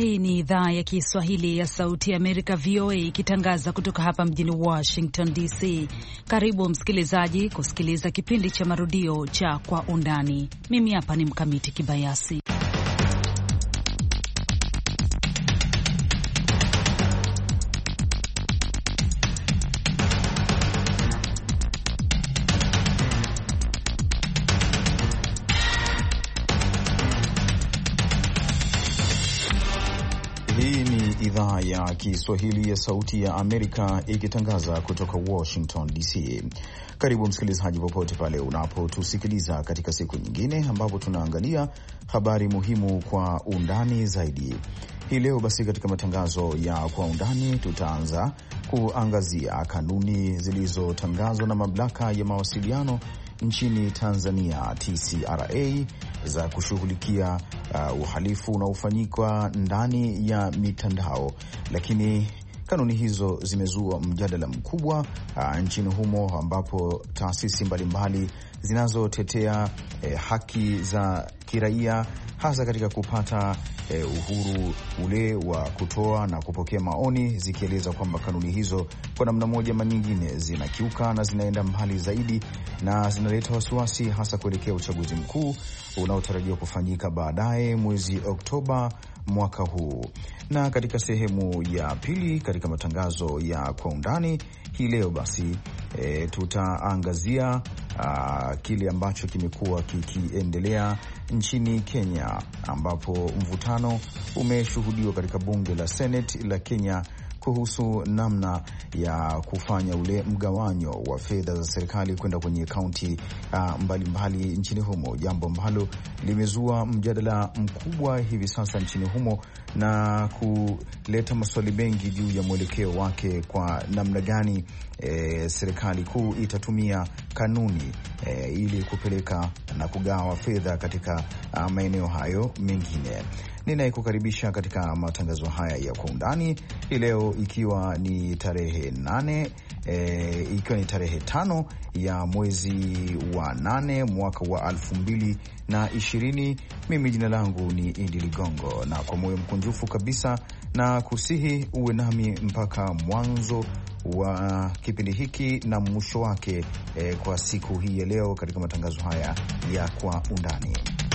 Hii ni idhaa ya Kiswahili ya Sauti ya Amerika, VOA, ikitangaza kutoka hapa mjini Washington DC. Karibu msikilizaji kusikiliza kipindi cha marudio cha Kwa Undani. Mimi hapa ni Mkamiti Kibayasi. Idhaa ya Kiswahili ya Sauti ya Amerika ikitangaza kutoka Washington DC. Karibu msikilizaji popote pale unapotusikiliza katika siku nyingine ambapo tunaangalia habari muhimu kwa undani zaidi. Hii leo basi katika matangazo ya Kwa Undani tutaanza kuangazia kanuni zilizotangazwa na mamlaka ya mawasiliano nchini Tanzania TCRA za kushughulikia uhalifu unaofanyika ndani ya mitandao, lakini kanuni hizo zimezua mjadala mkubwa nchini humo, ambapo taasisi mbalimbali zinazotetea haki za kiraia hasa katika kupata uhuru ule wa kutoa na kupokea maoni, zikieleza kwamba kanuni hizo kwa namna moja ama nyingine zinakiuka na zinaenda mbali zaidi na zinaleta wasiwasi hasa kuelekea uchaguzi mkuu unaotarajiwa kufanyika baadaye mwezi Oktoba mwaka huu. Na katika sehemu ya pili katika matangazo ya Kwa Undani hii leo basi tutaangazia kile ambacho kimekuwa kikiendelea nchini Kenya, ambapo mvutano umeshuhudiwa katika bunge la Senate la Kenya kuhusu namna ya kufanya ule mgawanyo wa fedha za serikali kwenda kwenye kaunti mbalimbali nchini humo, jambo ambalo limezua mjadala mkubwa hivi sasa nchini humo na kuleta maswali mengi juu ya mwelekeo wake, kwa namna gani serikali kuu itatumia kanuni ili kupeleka na kugawa fedha katika maeneo hayo mengine. Ninayekukaribisha katika matangazo haya ya Kwa Undani leo ikiwa ni tarehe 5 ya mwezi wa 8 mwaka wa 2020. Mimi jina langu ni Idi Ligongo, na kwa moyo mkunjufu kabisa na kusihi uwe nami mpaka mwanzo wa kipindi hiki na mwisho wake kwa siku hii ya leo katika matangazo haya ya Kwa Undani.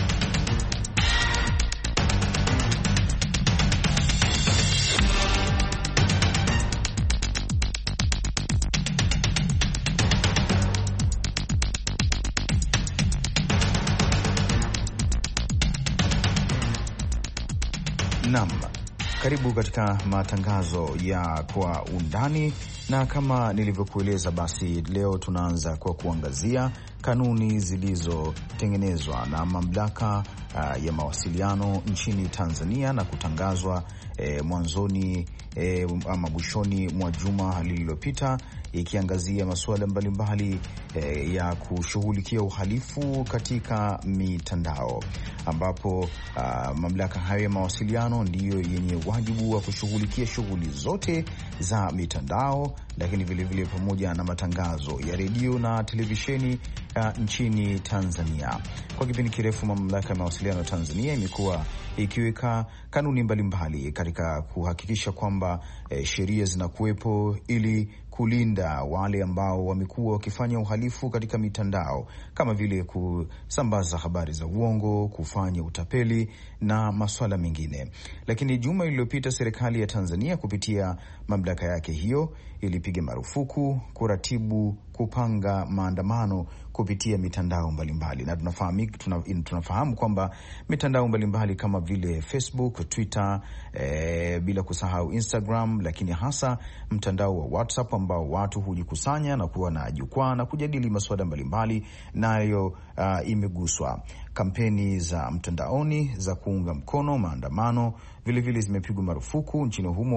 Naam, karibu katika matangazo ya Kwa Undani, na kama nilivyokueleza basi leo tunaanza kwa kuangazia kanuni zilizotengenezwa na mamlaka ya mawasiliano nchini Tanzania na kutangazwa mwanzoni ama mwishoni mwa juma lililopita, ikiangazia masuala mbalimbali ya kushughulikia uhalifu katika mitandao, ambapo mamlaka hayo ya mawasiliano ndiyo yenye wajibu wa kushughulikia shughuli zote za mitandao, lakini vilevile pamoja na matangazo ya redio na televisheni nchini Tanzania. Kwa kipindi kirefu mamlaka ya mawasiliano Tanzania imekuwa ikiweka kanuni mbalimbali katika kuhakikisha kwamba sheria zinakuwepo ili kulinda wale ambao wamekuwa wakifanya uhalifu katika mitandao, kama vile kusambaza habari za uongo, kufanya utapeli na masuala mengine. Lakini juma lililopita serikali ya Tanzania kupitia mamlaka yake hiyo ilipiga marufuku kuratibu, kupanga maandamano kupitia mitandao mbalimbali, na tunafahamu kwamba mitandao mbalimbali kama vile Facebook, Twitter, bila kusahau Instagram, lakini hasa mtandao wa WhatsApp ambao watu hujikusanya na kuwa na jukwaa na kujadili masuala mbalimbali, nayo imeguswa. Kampeni za mtandaoni za kuunga mkono maandamano vilevile zimepigwa marufuku nchini humo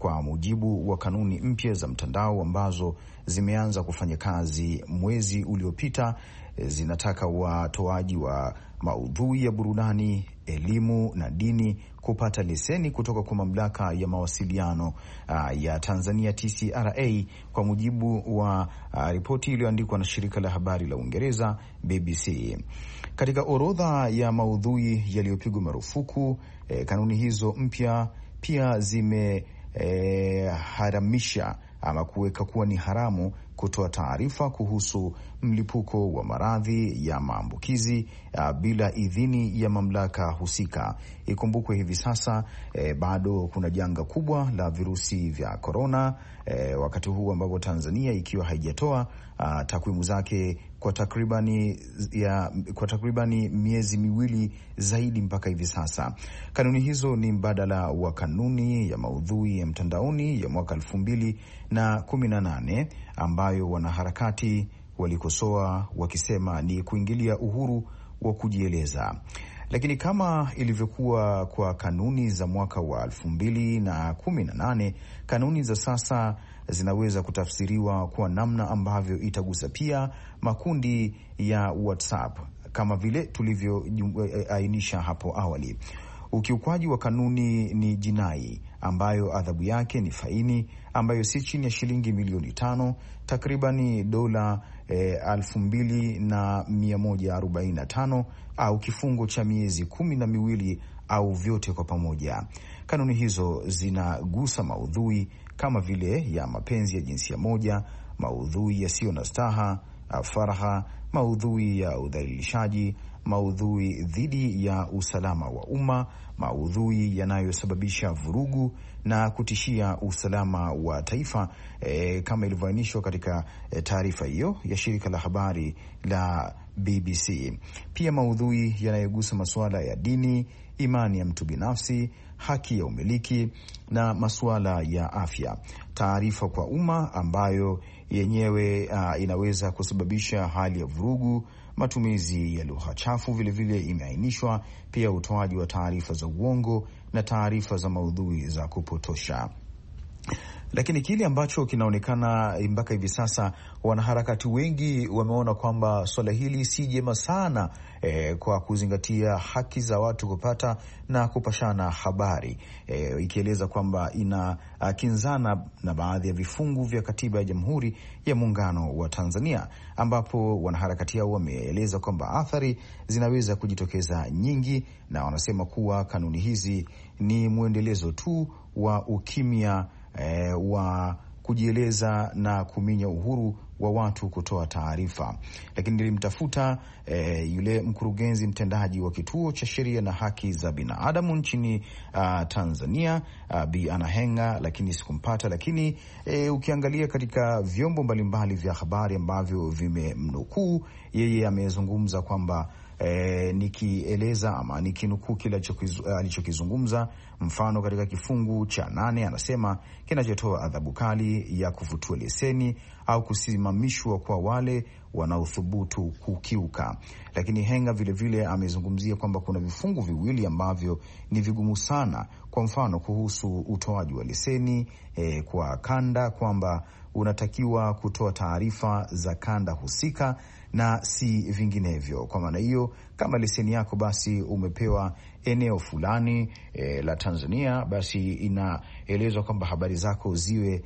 Kwa mujibu wa kanuni mpya za mtandao ambazo zimeanza kufanya kazi mwezi uliopita, zinataka watoaji wa maudhui ya burudani, elimu na dini kupata leseni kutoka kwa mamlaka ya mawasiliano ya Tanzania TCRA, kwa mujibu wa ripoti iliyoandikwa na shirika la habari la Uingereza BBC. Katika orodha ya maudhui yaliyopigwa marufuku, kanuni hizo mpya pia zimeharamisha ama kuweka kuwa ni haramu kutoa taarifa kuhusu mlipuko wa maradhi ya maambukizi bila idhini ya mamlaka husika. Ikumbukwe hivi sasa bado kuna janga kubwa la virusi vya korona, wakati huu ambapo Tanzania ikiwa haijatoa takwimu zake kwa takribani miezi miwili zaidi mpaka hivi sasa. Kanuni hizo ni mbadala wa kanuni ya maudhui ya mtandaoni ya mwaka 2018 ambayo wanaharakati walikosoa wakisema ni kuingilia uhuru wa kujieleza. Lakini kama ilivyokuwa kwa kanuni za mwaka wa 2018, kanuni za sasa zinaweza kutafsiriwa kwa namna ambavyo itagusa pia makundi ya WhatsApp kama vile tulivyoainisha hapo awali. Ukiukwaji wa kanuni ni jinai ambayo adhabu yake ni faini ambayo si chini ya shilingi milioni 5, takribani dola 2,145 au kifungo cha miezi 12 au vyote kwa pamoja. Kanuni hizo zinagusa maudhui kama vile ya mapenzi ya jinsia moja, maudhui yasiyo na staha, faragha, maudhui ya udhalilishaji, maudhui dhidi ya usalama wa umma, maudhui yanayosababisha vurugu na kutishia usalama wa taifa, kama ilivyoainishwa katika taarifa hiyo ya shirika la habari la BBC. Pia maudhui yanayogusa masuala ya dini, imani ya mtu binafsi, haki ya umiliki na masuala ya afya. Taarifa kwa umma ambayo yenyewe inaweza kusababisha hali ya vurugu, matumizi ya lugha chafu vilevile imeainishwa, pia utoaji wa taarifa za uongo na taarifa za maudhui za kupotosha. Lakini kile ambacho kinaonekana mpaka hivi sasa, wanaharakati wengi wameona kwamba swala hili si jema sana kwa kuzingatia haki za watu kupata na kupashana habari, ikieleza kwamba inakinzana na baadhi ya vifungu vya katiba ya Jamhuri ya Muungano wa Tanzania, ambapo wanaharakati hao wameeleza kwamba athari zinaweza kujitokeza nyingi, na wanasema kuwa kanuni hizi ni mwendelezo tu wa ukimya wa kujieleza na kuminya uhuru wa watu kutoa taarifa. Lakini nilimtafuta yule mkurugenzi mtendaji wa Kituo cha Sheria na Haki za Binadamu nchini Tanzania, Bi Anna Henga, lakini sikumpata. Lakini ukiangalia katika vyombo mbalimbali vya habari ambavyo vimemnukuu yeye, amezungumza kwamba nikieleza ama nikinukuu kile alichokizungumza, mfano katika kifungu cha 8 anasema kinachotoa adhabu kali ya kufutiwa leseni au kusimamishwa kwa wale wanaothubutu kukiuka. Lakini Henga vilevile amezungumzia kwamba kuna vifungu viwili ambavyo ni vigumu sana, kwa mfano kuhusu utoaji wa leseni kwa kanda, kwamba unatakiwa kutoa taarifa za kanda husika na si vinginevyo. Kwa maana hiyo, kama leseni yako basi umepewa eneo fulani la Tanzania, basi inaelezwa kwamba habari zako ziwe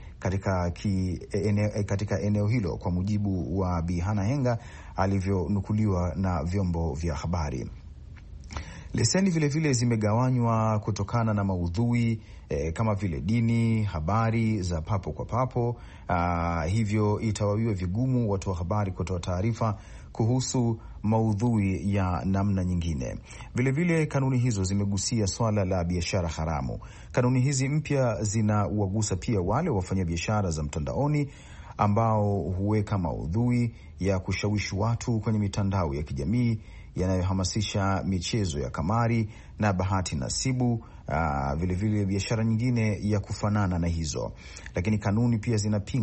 katika eneo hilo, kwa mujibu wa Bi Anna Henga alivyonukuliwa na vyombo vya habari. Leseni vilevile zimegawanywa kutokana na maudhui kama vile dini, habari za papo kwa papo. Hivyo itawawiwa vigumu watu wa habari kutoa taarifa kuhusu maudhui ya namna nyingine. Vilevile kanuni hizo zimegusia swala la biashara haramu. Kanuni hizi mpya zinawagusa pia wale wafanyabiashara za mtandaoni ambao huweka maudhui ya kushawishi watu kwenye mitandao ya kijamii yanayohamasisha michezo ya kamari na bahati nasibu, vilevile biashara nyingine ya kufanana na hizo. Lakini kanuni pia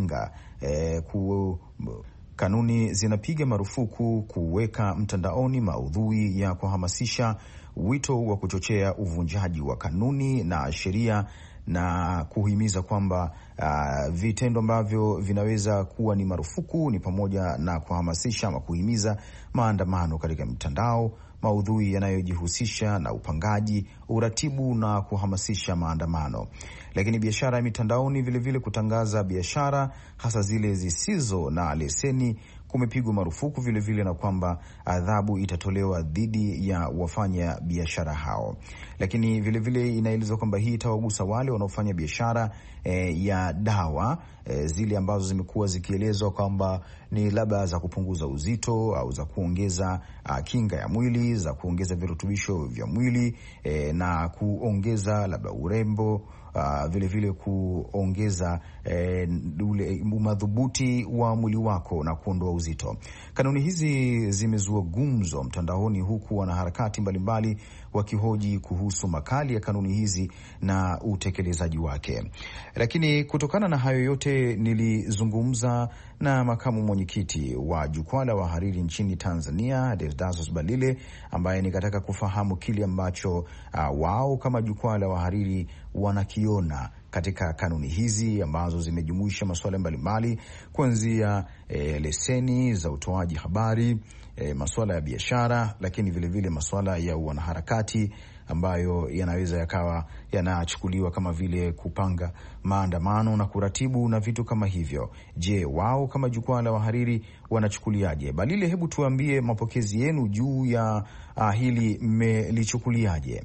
zinapiga marufuku kuweka mtandaoni maudhui ya kuhamasisha, wito wa kuchochea uvunjaji wa kanuni na sheria na kuhimiza kwamba vitendo ambavyo vinaweza kuwa ni marufuku ni pamoja na kuhamasisha ama kuhimiza maandamano katika mitandao, maudhui yanayojihusisha na upangaji, uratibu na kuhamasisha maandamano. Lakini biashara ya mitandaoni vilevile, kutangaza biashara hasa zile zisizo na leseni kumepigwa marufuku vilevile, na kwamba adhabu itatolewa dhidi ya wafanya biashara hao. Lakini vilevile inaelezwa kwamba hii itawagusa wale wanaofanya biashara ya dawa zile ambazo zimekuwa zikielezwa kwamba ni labda za kupunguza uzito au za kuongeza kinga ya mwili, za kuongeza virutubisho vya mwili na kuongeza labda urembo, vilevile kuongeza ule umadhubuti wa mwili wako na kuondoa uzito. Kanuni hizi zimezua gumzo mtandaoni, huku wanaharakati mbalimbali wakihoji kuhusu makali ya kanuni hizi na utekelezaji wake. Lakini kutokana na hayo yote, nilizungumza na makamu mwenyekiti wa Jukwaa la Wahariri nchini Tanzania, Deodatus Balile, ambaye nikataka kufahamu kile ambacho wao kama Jukwaa la Wahariri wanakiona katika kanuni hizi ambazo zimejumuisha masuala mbalimbali kuanzia leseni za utoaji habari, masuala ya biashara, lakini vilevile masuala ya wanaharakati ambayo yanaweza yakawa yanachukuliwa kama vile kupanga maandamano na kuratibu na vitu kama hivyo. Je, wao kama Jukwaa la Wahariri wanachukuliaje? Balile, hebu tuambie mapokezi yenu juu ya hili, mmelichukuliaje?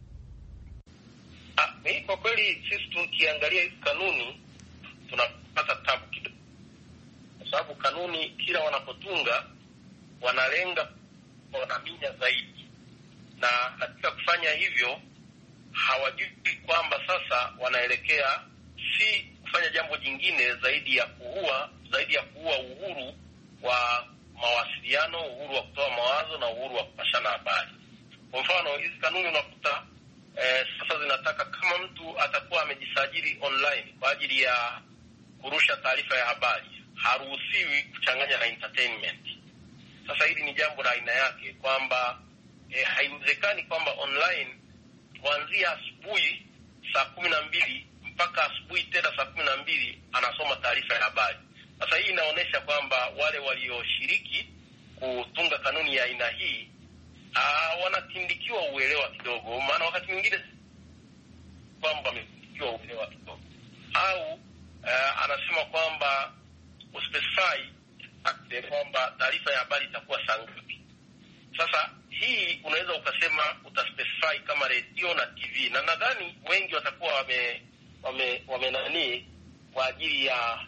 Kwa kweli sisi tukiangalia hizi kanuni tunapata tabu kidogo, kwa sababu kanuni kila wanapotunga wanalenga wanaminya zaidi, na katika kufanya hivyo hawajui kwamba sasa wanaelekea si kufanya jambo jingine zaidi ya kuua uhuru wa mawasiliano, uhuru wa kutoa mawazo na uhuru wa kupashana habari. Kwa mfano, hizi kanuni unakuta sasa zinataka kama mtu atakuwa amejisajili online kwa ajili ya kurusha taarifa ya habari, haruhusiwi kuchanganya na entertainment. Sasa hili ni jambo la aina yake, kwamba haiwezekani kwamba online kuanzia asubuhi saa 12 mpaka asubuhi tena saa 12 anasoma taarifa ya habari. Sasa hii inaonyesha kwamba wale walioshiriki kutunga kanuni ya aina hii wanatindikiwa uelewa kidogo, maana wakati mwingine kwamba wametindikiwa uelewa kidogo, au anasema kwamba uspecify kwamba taarifa ya habari itakuwa saa ngapi. Sasa hii unaweza ukasema utaspecify kama redio na TV, na nadhani wengi watakuwa wame nani kwa ajili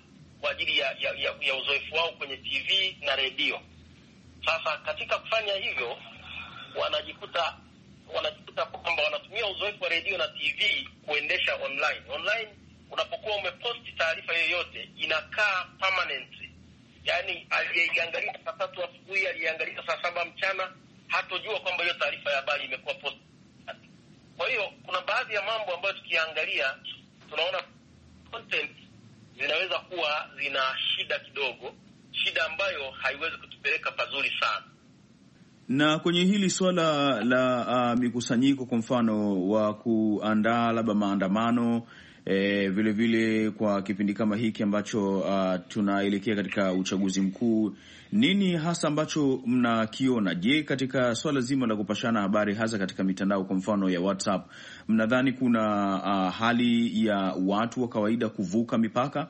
ya uzoefu wao kwenye TV na redio. Sasa katika kufanya hivyo wanajikuta kwamba wanatumia uzoefu wa redio na TV kuendesha online. Unapokuwa umeposti taarifa yoyote inakaa permanent, yani aliyeiangalia saa 3 asubuhi, aliyeangalia saa 7 mchana hatojua kwamba hiyo taarifa ya habari imekuwa post. Kwa hiyo kuna baadhi ya mambo ambayo tukiangalia tunaona content zinaweza kuwa zina shida kidogo, shida ambayo haiwezi kutupeleka pazuri sana. Na kwenye hili swala la mikusanyiko, kwa mfano wa kuandaa labda maandamano vile vile kwa kipindi kama hiki ambacho tunaelekea katika uchaguzi mkuu, nini hasa ambacho mnakiona? Je, katika swala zima la kupashana habari hasa katika mitandao kwa mfano ya WhatsApp, mnadhani kuna hali ya watu wa kawaida kuvuka mipaka?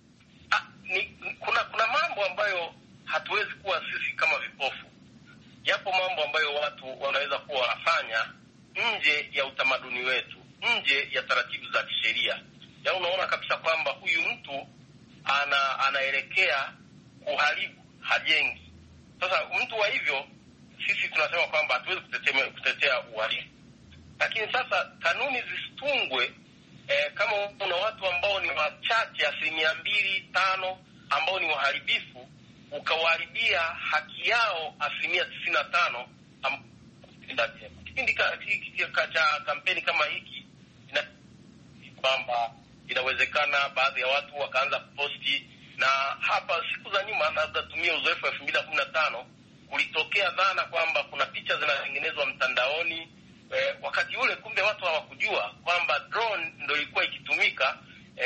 Kuna mambo ambayo hatuwezi kuwa sisi kama vipofu. Yapo mambo ambayo watu wanaweza kuwa wanafanya nje ya utamaduni wetu, nje ya taratibu za kisheria. Yaani unaona kabisa kwamba huyu mtu anaelekea kuharibu, hajengi. Sasa mtu wa hivyo sisi tunasema kwamba hatuwezi kutetea uhalifu. Lakini sasa kanuni zisitungwe kama kuna watu ambao ni wachache 2-5 ambao ni waharibifu, ukawaharibia haki yao 95%. Kipindi cha kampeni kama hiki kwamba inawezekana baadhi ya watu wakaanza kuposti, na hapa siku za nyuma, labda tumia uzoefu wa 2015, kulitokea dhana kwamba kuna picha zinatengenezwa mtandaoni. Wakati ule kumbe watu hawakujua kwamba drone ndio ilikuwa ikitumika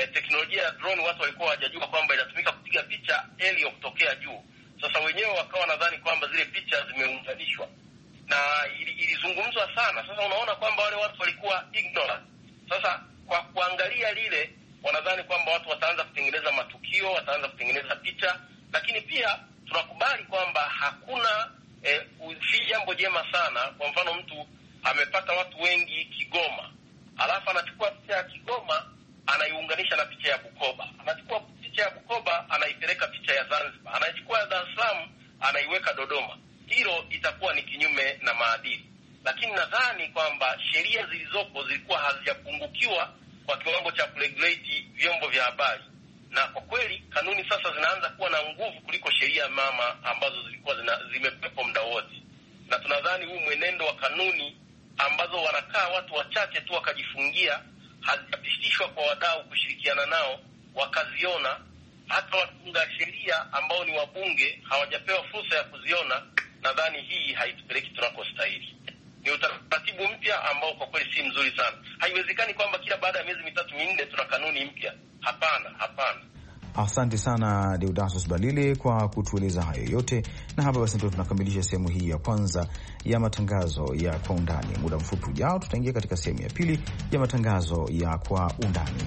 teknolojia ya drone watu walikuwa hawajajua kwamba inatumika kupiga picha aerial kutokea juu. Sasa wenyewe wakawa nadhani kwamba zile picha zimeunganishwa na ilizungumzwa sana. Sasa unaona kwamba wale watu walikuwa ignorant. Sasa kwa kuangalia lile, wanadhani kwamba watu wataanza kutengeneza matukio, wataanza kutengeneza picha, lakini pia tunakubali kwamba hakuna si jambo jema sana. Kwa mfano, mtu amepata watu wengi Kigoma, alafu anachukua picha ya Kigoma anaiunganisha na picha ya Bukoba, anachukua picha ya Bukoba anaipeleka picha ya Zanzibar, anachukua ya Dar es Salaam anaiweka Dodoma. Hilo itakuwa ni kinyume na maadili. Lakini nadhani kwamba sheria zilizopo zilikuwa hazijapungukiwa kwa kiwango cha kuregulate vyombo vya habari, na kwa kweli kanuni sasa zinaanza kuwa na nguvu kuliko sheria mama ambazo zilikuwa zimepepo muda wote. Na tunadhani huu mwenendo wa kanuni ambazo wanakaa watu wachache tu wakajifungia, hazijapitishwa kwa wadau kushirikiana nao wakaziona, hata watunga sheria ambao ni wabunge hawajapewa fursa ya kuziona. Nadhani hii haitupeleki tunakostahili. Ni utaratibu mpya ambao kwa kweli si mzuri sana. Haiwezekani kwamba kila baada ya miezi mitatu minne tuna kanuni mpya. Hapana. Asante sana Deodatus Balile kwa kutueleza hayo yote, na hapa basi ndio tunakamilisha sehemu hii ya kwanza ya matangazo ya Kwa Undani. Muda mfupi ujao tutaingia katika sehemu ya pili ya matangazo ya Kwa Undani.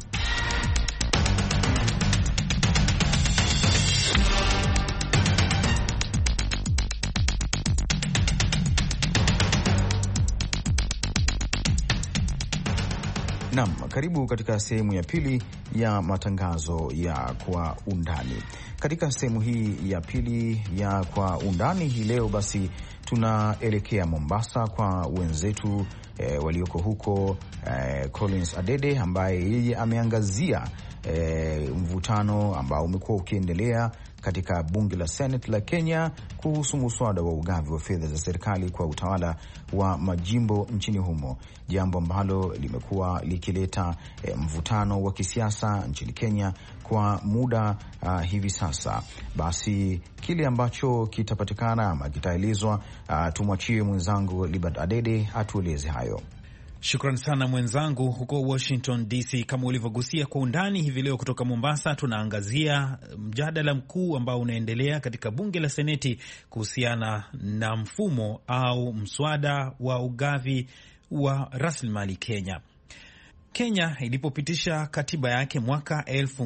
Naam, karibu katika sehemu ya pili ya matangazo ya Kwa Undani. Katika sehemu hii ya pili ya Kwa Undani hii leo basi tunaelekea Mombasa kwa wenzetu walioko huko, Collins Adede ambaye yeye ameangazia mvutano ambao umekuwa ukiendelea katika bunge la Senate la Kenya kuhusu muswada wa ugavi wa fedha za serikali kwa utawala wa majimbo nchini humo, jambo ambalo limekuwa likileta mvutano wa kisiasa nchini Kenya kwa muda hivi sasa. Basi kile ambacho kitapatikana ama kitaelezwa, tumwachie mwenzangu Libert Adede atueleze hayo. Shukran sana mwenzangu huko Washington DC. Kama ulivyogusia Kwa Undani hivi leo kutoka Mombasa, tunaangazia mjadala mkuu ambao unaendelea katika bunge la Seneti kuhusiana na mfumo au mswada wa ugavi wa rasilimali Kenya. Kenya ilipopitisha katiba yake mwaka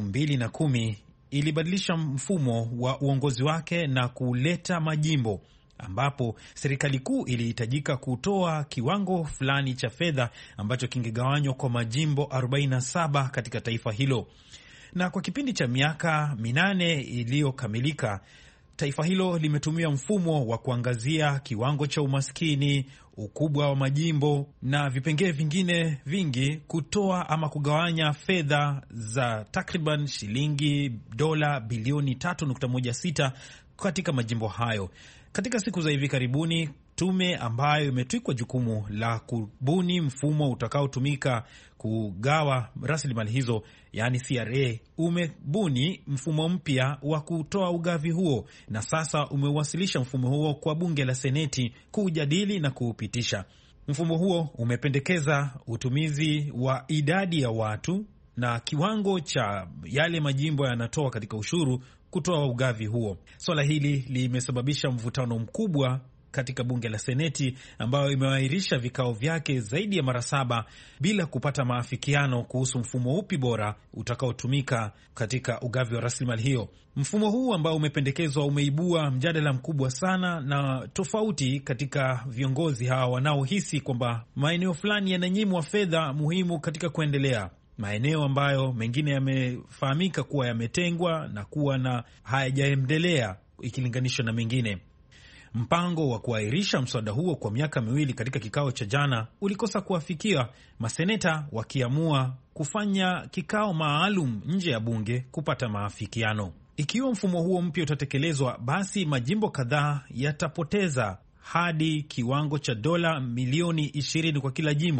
2010 ilibadilisha mfumo wa uongozi wake na kuleta majimbo, ambapo serikali kuu ilihitajika kutoa kiwango fulani cha fedha ambacho kingegawanywa kwa majimbo 47 katika taifa hilo. Na kwa kipindi cha miaka 8 iliyokamilika, taifa hilo limetumia mfumo wa kuangazia kiwango cha umaskini, ukubwa wa majimbo na vipengee vingine vingi kutoa ama kugawanya fedha za takriban shilingi dola bilioni 3.16 katika majimbo hayo. Katika siku za hivi karibuni, tume ambayo imetwikwa jukumu la kubuni mfumo utakaotumika kugawa rasilimali hizo, yani CRA, umebuni mfumo mpya wa kutoa ugavi huo, na sasa umewasilisha mfumo huo kwa bunge la Seneti kujadili na kuupitisha. Mfumo huo umependekeza utumizi wa idadi ya watu na kiwango cha yale majimbo yanatoa katika ushuru kutoa ugavi huo. Swala hili limesababisha mvutano mkubwa katika bunge la Seneti, ambayo imeahirisha vikao vyake zaidi ya mara 7 bila kupata maafikiano kuhusu mfumo upi bora utakaotumika katika ugavi wa rasilimali hiyo. Mfumo huu ambao umependekezwa umeibua mjadala mkubwa sana na tofauti katika viongozi hawa wanaohisi kwamba maeneo fulani yananyimwa fedha muhimu katika kuendelea, maeneo ambayo mengine yamefahamika kuwa yametengwa na kuwa na hayajaendelea ikilinganishwa na mengine. Mpango wa kuahirisha mswada huo kwa miaka 2 katika kikao cha jana ulikosa kuafikiwa, maseneta wakiamua kufanya kikao maalum nje ya bunge kupata maafikiano. Ikiwa mfumo huo mpya utatekelezwa, basi majimbo kadhaa yatapoteza hadi kiwango cha dola milioni 20 kwa kila jimbo.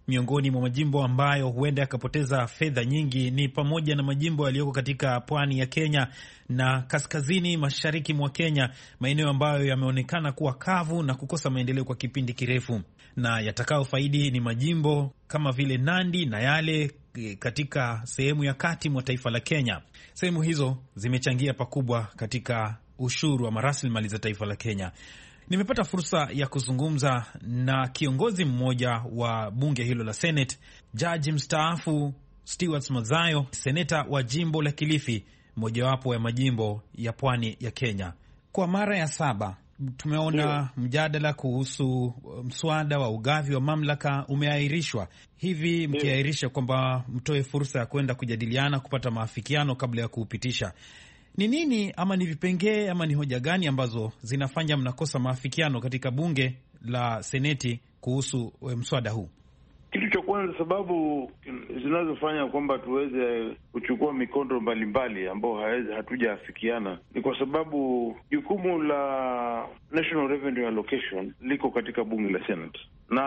Miongoni mwa majimbo ambayo huenda yakapoteza fedha nyingi ni pamoja na majimbo yaliyoko katika pwani ya Kenya na kaskazini mashariki mwa Kenya, maeneo ambayo yameonekana kuwa kavu na kukosa maendeleo kwa kipindi kirefu, na yatakayofaidi ni majimbo kama vile Nandi na yale katika sehemu ya kati mwa taifa la Kenya. Sehemu hizo zimechangia pakubwa katika ushuru wa rasilimali za taifa la Kenya. Nimepata fursa ya kuzungumza na kiongozi mmoja wa bunge hilo la Senate, jaji mstaafu Stewart Mazayo, seneta wa jimbo la Kilifi, mojawapo ya majimbo ya pwani ya Kenya. Kwa mara ya 7 tumeona mjadala kuhusu mswada wa ugavi wa mamlaka umeahirishwa. Hivi mkiahirisha kwamba mtoe fursa ya kwenda kujadiliana, kupata maafikiano kabla ya kuupitisha, ni nini ama ni vipengee ama ni hoja gani ambazo zinafanya mnakosa maafikiano katika bunge la seneti kuhusu mswada huu? Kitu cha kwanza, sababu zinazofanya kwamba tuweze kuchukua mikondo mbalimbali ambao hatujaafikiana ni kwa sababu jukumu la National Revenue Allocation liko katika bunge la Senate, na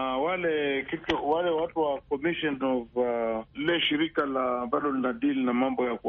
wale watu wa Commission of lile shirika la ambalo lina deal na mambo ya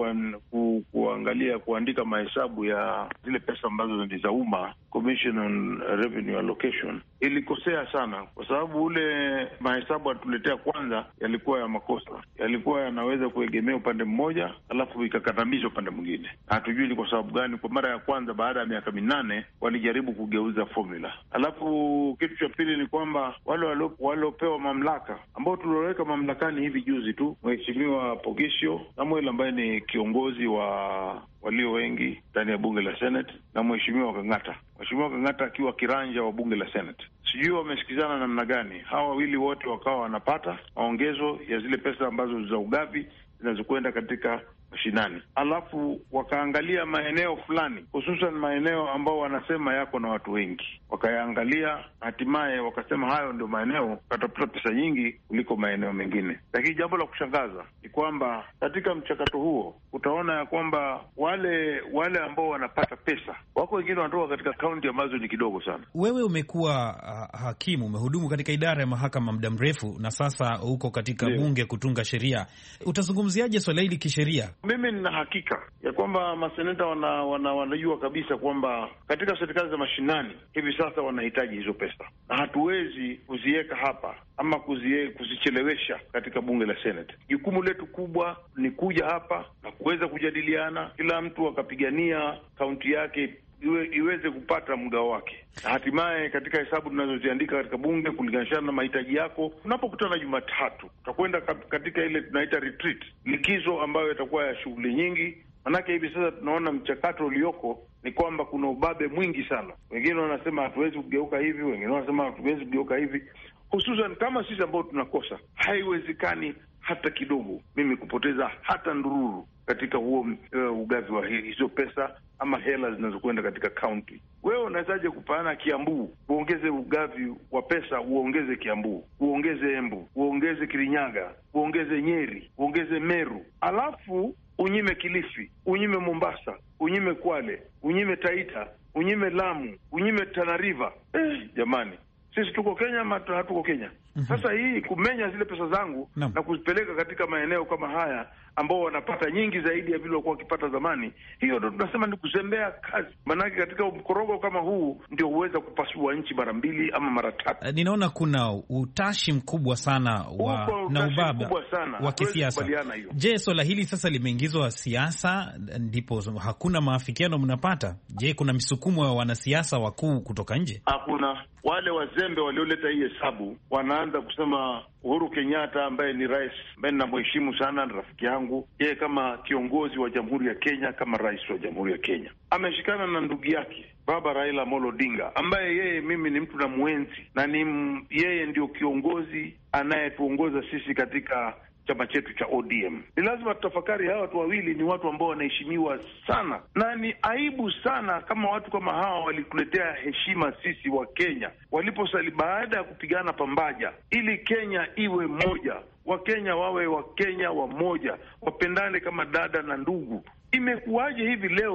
kuangalia kuandika mahesabu ya zile pesa ambazo ni za umma, Commission on Revenue Allocation, ilikosea sana kwa sababu ule mahesabu atuletea kwanza yalikuwa ya makosa, yalikuwa yanaweza kuegemea upande mmoja alafu ikakandamizwa upande mwingine. Hatujui ni kwa sababu gani. Kwa mara ya kwanza baada ya miaka 8 walijaribu kugeuza formula. Alafu kitu cha pili ni kwamba wale waliopewa mamlaka ambao tulioweka mamlakani hivi juzi tu, Mheshimiwa Pogisho Samuel ambaye ni kiongozi wa walio wengi ndani ya bunge la Senate, na Mheshimiwa Kang'ata akiwa kiranja wa bunge la Senate. Sijui wamesikizana namna gani hawa wawili wote wakawa wanapata maongezo ya zile pesa ambazo za ugavi zinazokwenda katika mashinani, alafu wakaangalia maeneo fulani, hususan maeneo ambao wanasema yako na watu wengi, wakayaangalia, hatimaye wakasema hayo ndio maeneo katapata pesa nyingi kuliko maeneo mengine. Lakini jambo la kushangaza ni kwamba katika mchakato huo utaona ya kwamba wale ambao wanapata pesa wako wengine wanatoka katika kaunti ambazo ni kidogo sana. Wewe umekuwa hakimu, umehudumu katika idara ya mahakama muda mrefu, na sasa uko katika bunge kutunga sheria. Utazungumziaje swala hili kisheria? Mimi nina hakika ya kwamba maseneta wanajua kabisa kwamba katika serikali za mashinani hivi sasa wanahitaji hizo pesa, na hatuwezi kuziweka hapa ama kuzichelewesha katika bunge la Senate. Jukumu letu kubwa ni kuja hapa na kuweza kujadiliana, kila mtu akapigania kaunti yake iweze kupata mgao wake, na hatimaye katika hesabu tunazoziandika katika bunge kulinganishana na mahitaji yako. Tunapokutana Jumatatu tutakwenda katika ile tunaita retreat, likizo ambayo itakuwa ya shughuli nyingi. Manake hivi sasa tunaona mchakato ulioko ni kwamba kuna ubabe mwingi sana. Wengine wanasema hatuwezi kugeuka hivi, wengine wanasema hatuwezi kugeuka hivi. Hususan kama sisi ambao tunakosa, haiwezekani hata kidogo mimi kupoteza hata ndururu katika huo ugavi wa hizo pesa ama hela zinazokwenda katika kaunti. Wewe unawezaje kupaana Kiambu, uongeze ugavi wa pesa, uongeze Kiambu, uongeze Embu, uongeze Kirinyaga, uongeze Nyeri, uongeze Meru, alafu unyime Kilifi, unyime Mombasa, unyime Kwale, unyime Taita, unyime Lamu, unyime Tana River? Jamani, sisi tuko Kenya ama hatuko Kenya? Sasa hii kumenya zile pesa zangu na kuzipeleka katika maeneo kama haya ambao wanapata nyingi zaidi ya vile walikuwa wakipata zamani, hiyo ndio tunasema ni kuzembea kazi. Maanake katika mkorogo kama huu ndio huweza kupasua nchi mara 2 ama mara 3. Ninaona kuna utashi mkubwa sana na ubaba wa kisiasa. Je, swala hili sasa limeingizwa siasa ndipo hakuna maafikiano mnapata? Je, kuna misukumo ya wanasiasa wakuu kutoka nje? Hakuna. Wale wazembe walioleta hii hesabu wanaanza kusema Uhuru Kenyatta ambaye ni rais, ambaye ninamheshimu sana, ni rafiki yangu, yeye kama kiongozi wa Jamhuri ya Kenya, kama rais wa Jamhuri ya Kenya, ameshikana na ndugu yake Baba Raila Amolo Odinga, ambaye yeye mimi ni mtu na mwenzi, na yeye ndio kiongozi anayetuongoza sisi katika chama chetu cha ODM. Ni lazima tutafakari hawa watu wawili ni watu ambao wanaheshimiwa sana, na ni aibu sana kama watu kama hawa walituletea heshima sisi wa Kenya waliposali baada ya kupigana pambaja ili Kenya iwe moja, Wakenya wawe Wakenya wamoja, wapendane kama dada na ndugu. Imekuwaje hivi leo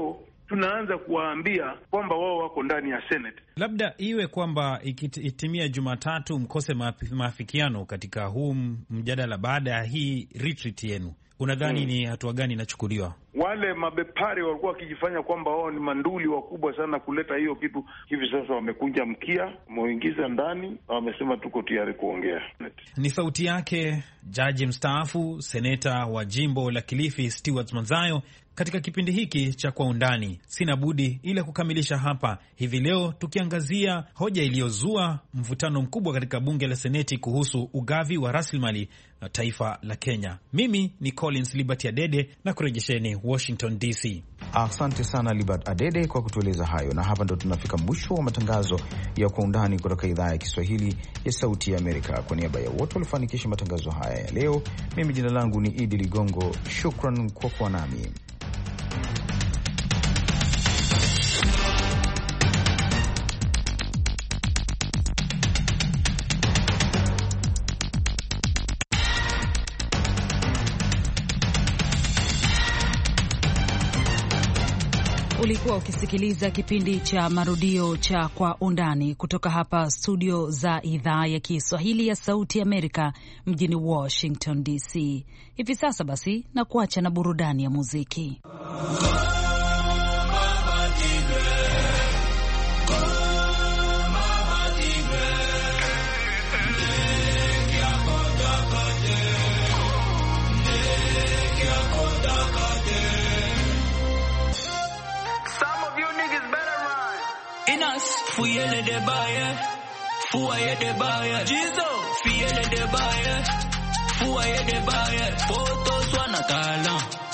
tunaanza kuwaambia kwamba wao wako ndani ya Senate. Labda iwe kwamba ikitimia Jumatatu mkose maafikiano katika huu mjadala baada ya hii retreat yenu, unadhani ni hatua gani inachukuliwa? Wale mabepari walikuwa wakijifanya kwamba wao ni manduli wakubwa sana kuleta hiyo kitu, hivi sasa wamekunja mkia, wameingiza ndani, wamesema tuko tayari kuongea. Ni sauti yake jaji mstaafu, seneta wa jimbo la Kilifi Stewart Manzayo katika kipindi hiki cha Kwa Undani. Sina budi ila kukamilisha hapa hivi leo, tukiangazia hoja iliyozua mvutano mkubwa katika bunge la Seneti kuhusu ugavi wa rasilimali na taifa la Kenya. Mimi ni Collins Liberty Adede na kurejesheni Washington DC. Asante sana Liberty Adede kwa kutueleza hayo, na hapa ndo tunafika mwisho wa matangazo ya Kwa Undani kutoka idhaa ya Kiswahili ya Sauti ya Amerika. Kwa niaba ya wote walifanikisha matangazo haya ya leo, mimi jina langu ni Idi Ligongo. Shukran kwa kuwa nami. Ulikuwa ukisikiliza kipindi cha marudio cha Kwa Undani kutoka hapa studio za idhaa ya Kiswahili ya Sauti Amerika mjini Washington DC. Hivi sasa basi na kuacha na burudani ya muziki. Fouillez les bailleurs, fouillez des bailleurs, Jizo, fouillez les bailleurs, fouillez des bailleurs, photo soit na talent.